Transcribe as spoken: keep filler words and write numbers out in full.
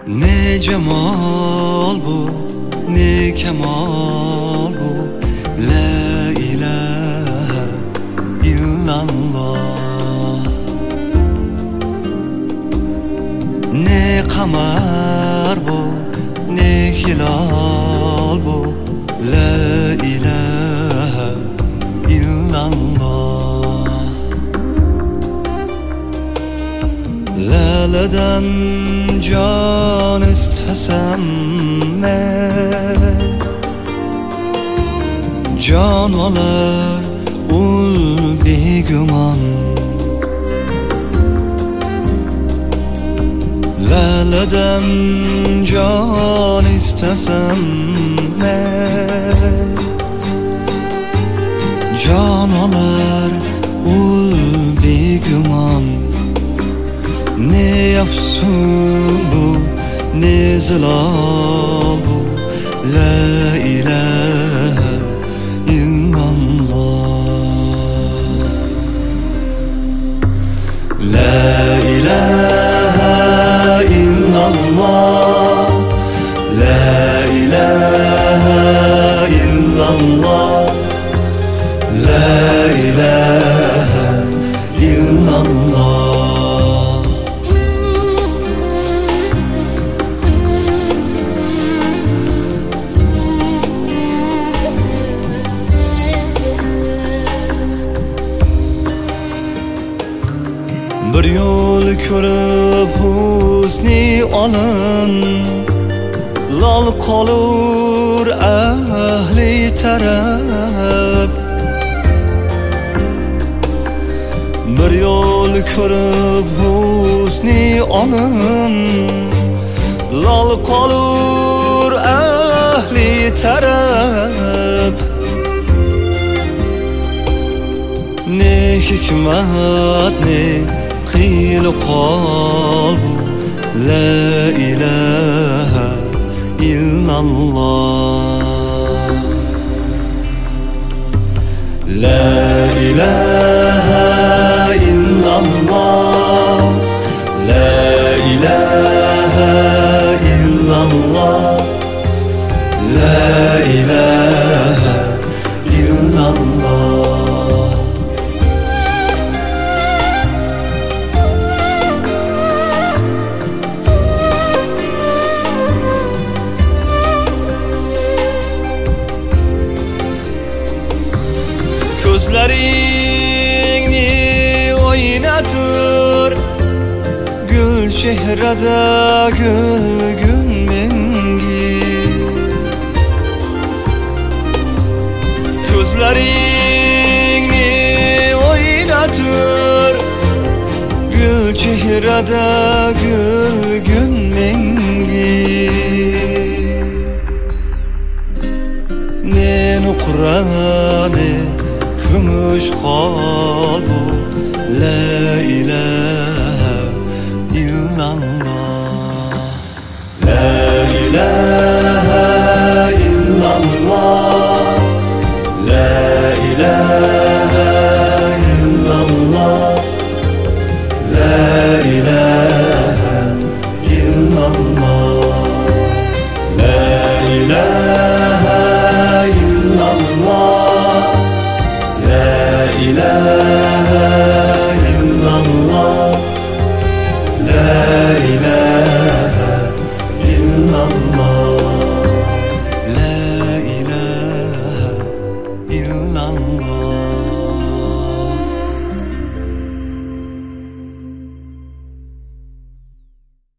Ne cemal bu, ne kemal bu. La ilahe illallah. Ne kamer bu, ne hilal bu. La ilahe illallah. Laleden can istesem ben, can alır ul begüman. Laleden can istesem ben, can alır ul begüman. Ne yapsın bu, ne zelal bu. La ilahe illallah. La ilahe illallah. La ilahe illallah. La ilahe illallah. Bir yol körüp husni alın, lal qolur ahli taraf. Bir yol körüp husni alın, lal qolur ahli taraf. Ne hikmet ne qiyl qol bu. La ilahe illallah. La ilahe illallah. La ilahe illallah. La ilahe illallah. Gözlerini oynatır, gül çehrede gülgün mengi. Gözlerini oynatır, gül çehrede gülgün mengi. Ne nukrane gümüş hal bu. La ilahe illallah. La ilahe illallah. La ilahe illallah. La ilahe illallah. La ilahe illallah. La ilahe illallah. La ilahe illallah. La ilahe illallah.